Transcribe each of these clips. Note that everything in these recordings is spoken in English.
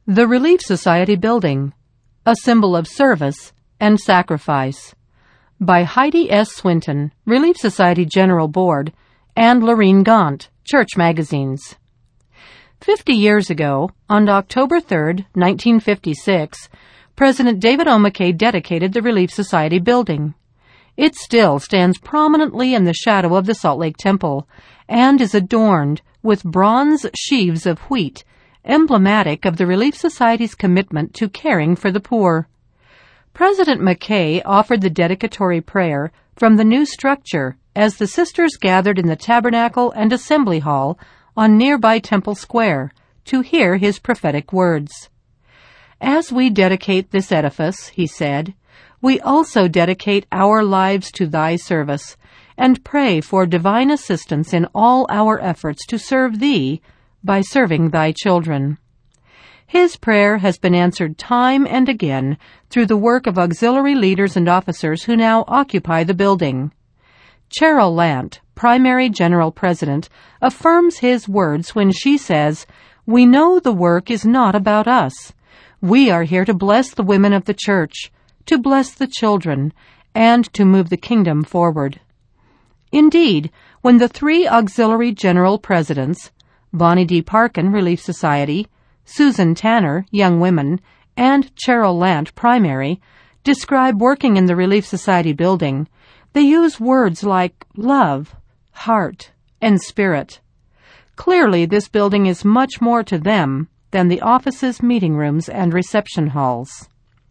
The Relief Society Building, A Symbol of Service and Sacrifice, by Heidi S. Swinton, Relief Society General Board, and Lorene Gaunt, Church Magazines. 50 years ago, on October 3, 1956, President David O. McKay dedicated the Relief Society Building. It still stands prominently in the shadow of the Salt Lake Temple and is adorned with bronze sheaves of wheat, emblematic of the Relief Society's commitment to caring for the poor. President McKay offered the dedicatory prayer from the new structure as the sisters gathered in the Tabernacle and Assembly Hall on nearby Temple Square to hear his prophetic words. "As we dedicate this edifice," he said, "we also dedicate our lives to thy service and pray for divine assistance in all our efforts to serve thee by serving thy children." His prayer has been answered time and again through the work of auxiliary leaders and officers who now occupy the building. Cheryl Lant, Primary General President, affirms his words when she says, "We know the work is not about us. We are here to bless the women of the church, to bless the children, and to move the kingdom forward." Indeed, when the three auxiliary general presidents, Bonnie D. Parkin, Relief Society, Susan Tanner, Young Women, and Cheryl Lant, Primary, describe working in the Relief Society building, they use words like love, heart, and spirit. Clearly, this building is much more to them than the offices, meeting rooms, and reception halls.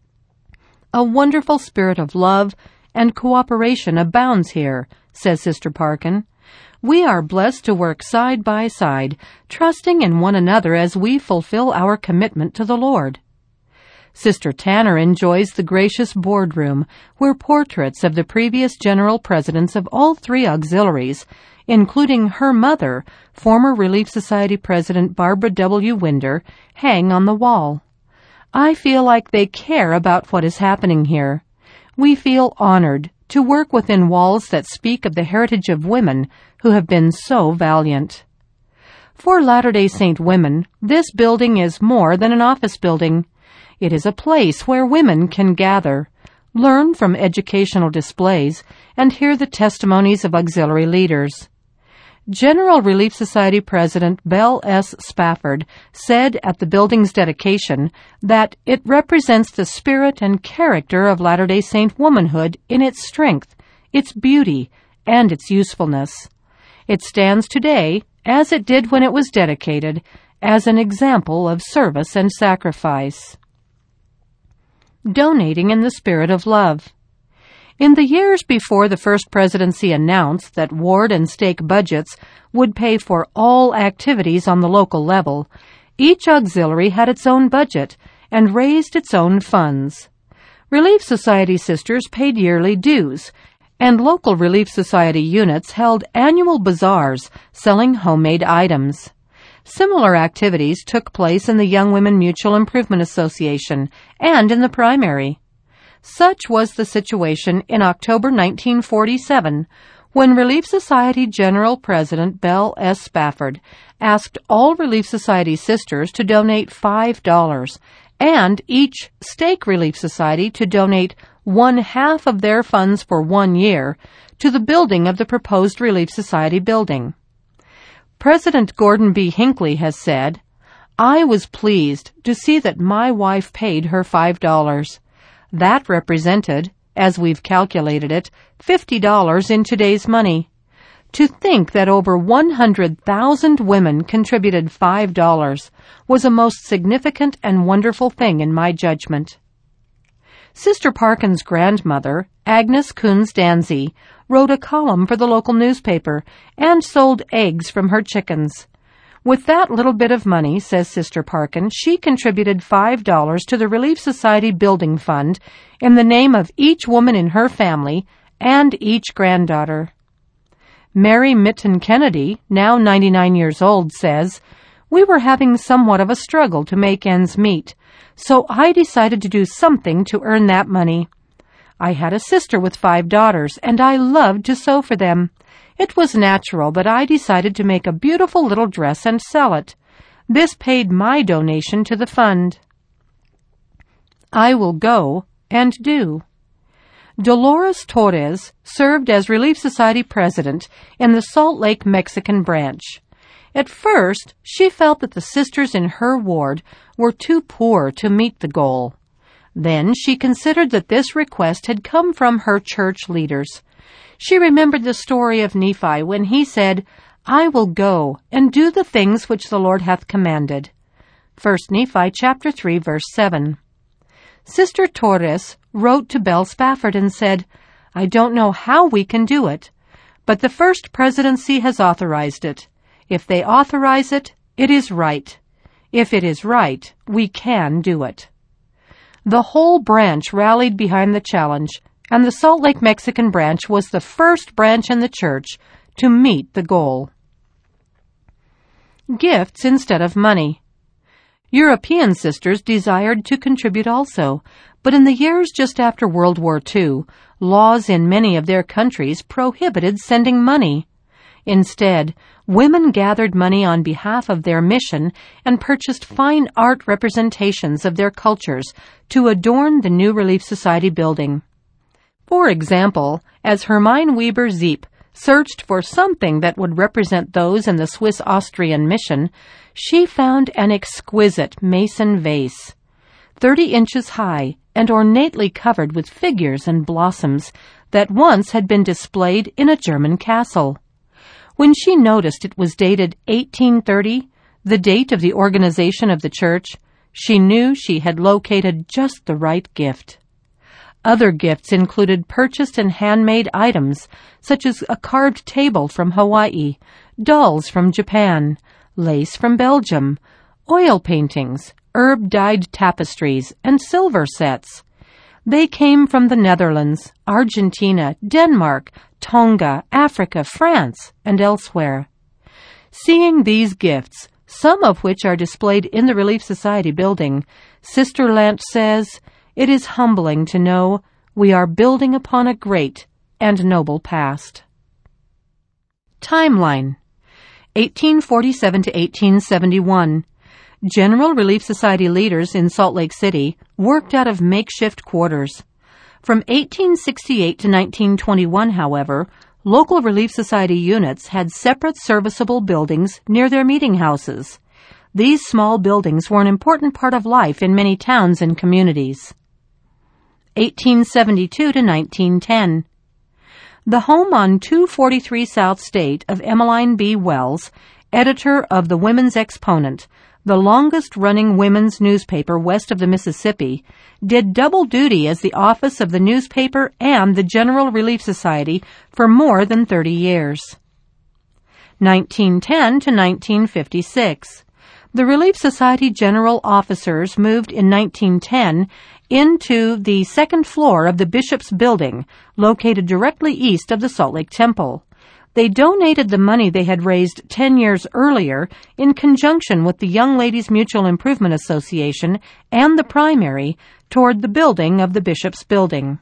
A wonderful spirit of love and cooperation abounds here, says Sister Parkin. We are blessed to work side by side, trusting in one another as we fulfill our commitment to the Lord. Sister Tanner enjoys the gracious boardroom where portraits of the previous general presidents of all three auxiliaries, including her mother, former Relief Society President Barbara W. Winder, hang on the wall. I feel like they care about what is happening here. We feel honored to work within walls that speak of the heritage of women who have been so valiant. For Latter-day Saint women, this building is more than an office building. It is a place where women can gather, learn from educational displays, and hear the testimonies of auxiliary leaders. General Relief Society President Belle S. Spafford said at the building's dedication that it represents the spirit and character of Latter-day Saint womanhood in its strength, its beauty, and its usefulness. It stands today, as it did when it was dedicated, as an example of service and sacrifice. Donating in the spirit of love. In the years before the first presidency announced that ward and stake budgets would pay for all activities on the local level, each auxiliary had its own budget and raised its own funds. Relief Society sisters paid yearly dues, and local Relief Society units held annual bazaars selling homemade items. Similar activities took place in the Young Women Mutual Improvement Association and in the primary. Such was the situation in October 1947 when Relief Society General President Belle S. Spafford asked all Relief Society sisters to donate $5 and each stake Relief Society to donate 1/2 of their funds for 1 year to the building of the proposed Relief Society building. President Gordon B. Hinckley has said, "I was pleased to see that my wife paid her $5. That represented, as we've calculated it, $50 in today's money. To think that over 100,000 women contributed $5 was a most significant and wonderful thing in my judgment." Sister Parkin's grandmother, Agnes Coons Danzy, wrote a column for the local newspaper and sold eggs from her chickens. With that little bit of money, says Sister Parkin, she contributed $5 to the Relief Society Building Fund in the name of each woman in her family and each granddaughter. Mary Mitten Kennedy, now 99 years old, says, "We were having somewhat of a struggle to make ends meet, so I decided to do something to earn that money. I had a sister with 5 daughters, and I loved to sew for them. It was natural that I decided to make a beautiful little dress and sell it. This paid my donation to the fund." I will go and do. Dolores Torres served as Relief Society president in the Salt Lake Mexican branch. At first, she felt that the sisters in her ward were too poor to meet the goal. Then she considered that this request had come from her church leaders. She remembered the story of Nephi when he said, I will go and do the things which the Lord hath commanded. 1 Nephi chapter 3, verse 7. Sister Torres wrote to Belle Spafford and said, I don't know how we can do it, but the First Presidency has authorized it. If they authorize it, it is right. If it is right, we can do it. The whole branch rallied behind the challenge, and the Salt Lake Mexican branch was the first branch in the church to meet the goal. Gifts instead of money. European sisters desired to contribute also, but in the years just after World War II, laws in many of their countries prohibited sending money. Instead, women gathered money on behalf of their mission and purchased fine art representations of their cultures to adorn the new Relief Society building. For example, as Hermine Weber Zeep searched for something that would represent those in the Swiss-Austrian mission, she found an exquisite mason vase, 30 inches high and ornately covered with figures and blossoms that once had been displayed in a German castle. When she noticed it was dated 1830, the date of the organization of the church, she knew she had located just the right gift. Other gifts included purchased and handmade items, such as a carved table from Hawaii, dolls from Japan, lace from Belgium, oil paintings, herb-dyed tapestries, and silver sets. They came from the Netherlands, Argentina, Denmark, Tonga, Africa, France, and elsewhere. Seeing these gifts, some of which are displayed in the Relief Society building, Sister Lant says, it is humbling to know we are building upon a great and noble past. Timeline: 1847 to 1871. General Relief Society leaders in Salt Lake City worked out of makeshift quarters. From 1868 to 1921, however, local Relief Society units had separate serviceable buildings near their meeting houses. These small buildings were an important part of life in many towns and communities. 1872 to 1910. The home on 243 South State of Emmeline B. Wells, editor of the Women's Exponent, the longest-running women's newspaper west of the Mississippi, did double duty as the office of the newspaper and the General Relief Society for more than 30 years. 1910 to 1956. The Relief Society general officers moved in 1910 into the second floor of the Bishop's Building, located directly east of the Salt Lake Temple. They donated the money they had raised 10 years earlier in conjunction with the Young Ladies Mutual Improvement Association and the primary toward the building of the Bishop's Building.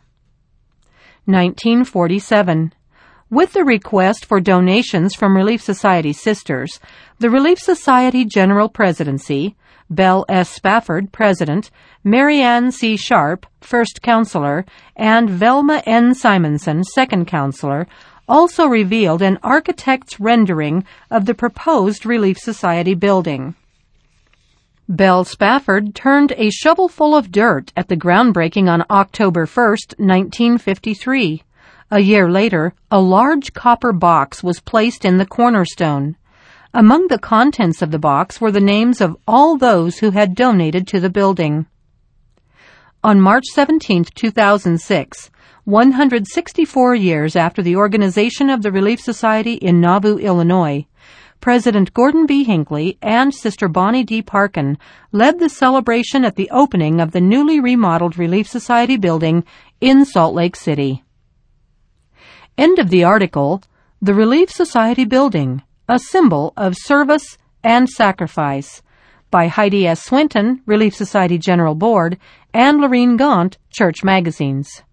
1947. With the request for donations from Relief Society sisters, the Relief Society General Presidency, Belle S. Spafford, President, Mary Ann C. Sharp, First Counselor, and Velma N. Simonson, Second Counselor, also revealed an architect's rendering of the proposed Relief Society building. Belle Spafford turned a shovelful of dirt at the groundbreaking on October 1, 1953. A year later, a large copper box was placed in the cornerstone. Among the contents of the box were the names of all those who had donated to the building. On March 17, 2006, 164 years after the organization of the Relief Society in Nauvoo, Illinois, President Gordon B. Hinckley and Sister Bonnie D. Parkin led the celebration at the opening of the newly remodeled Relief Society building in Salt Lake City. End of the article, The Relief Society Building, a Symbol of Service and Sacrifice, by Heidi S. Swinton, Relief Society General Board, and Lorene Gaunt, Church Magazines.